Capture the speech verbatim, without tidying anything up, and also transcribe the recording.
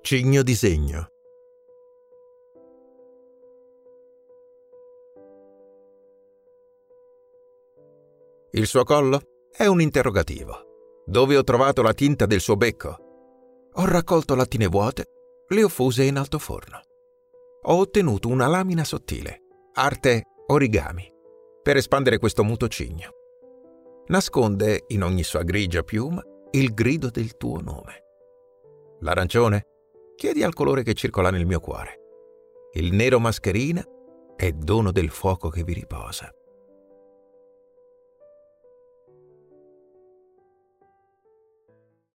Cigno disegno. Il suo collo è un interrogativo. Dove ho trovato la tinta del suo becco? Ho raccolto lattine vuote, le ho fuse in altoforno. Ho ottenuto una lamina sottile, arte origami, per espandere questo muto cigno. Nasconde in ogni sua grigia piuma il grido del tuo nome. L'arancione? Chiedi al colore che circola nel mio cuore. Il nero mascherina è dono del fuoco che vi riposa.